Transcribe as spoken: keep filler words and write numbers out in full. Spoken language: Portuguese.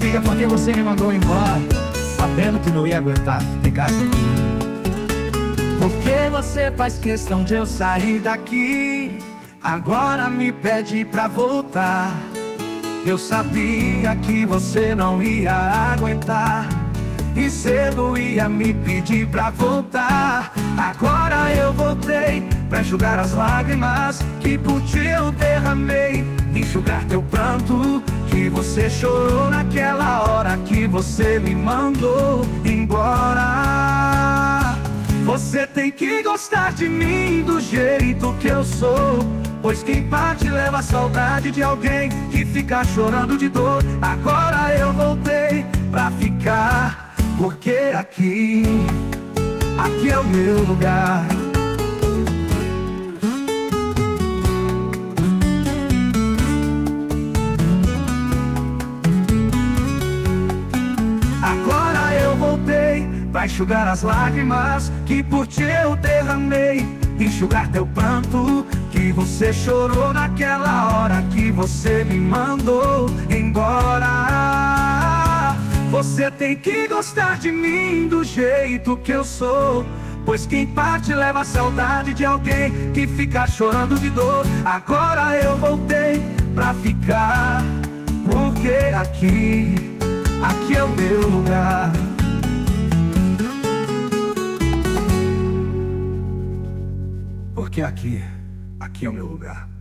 fica porque você me mandou embora, sabendo que não ia aguentar ficar aqui. Porque você faz questão de eu sair daqui, agora me pede pra voltar. Eu sabia que você não ia aguentar, e cedo ia me pedir pra voltar. Agora eu voltei pra enxugar as lágrimas que por ti eu derramei, enxugar teu pranto que você chorou naquela hora que você me mandou embora. Você tem que gostar de mim do jeito que eu sou, pois quem parte leva a saudade de alguém que fica chorando de dor. Agora eu voltei pra ficar, porque aqui, aqui é o meu lugar. Agora eu voltei pra enxugar as lágrimas que por ti eu derramei, enxugar teu pranto que você chorou naquela hora que você me mandou embora. Você tem que gostar de mim do jeito que eu sou, pois quem parte leva a saudade de alguém que fica chorando de dor. Agora eu voltei pra ficar, porque aqui, aqui é o meu lugar. Porque aqui, aqui é o meu lugar.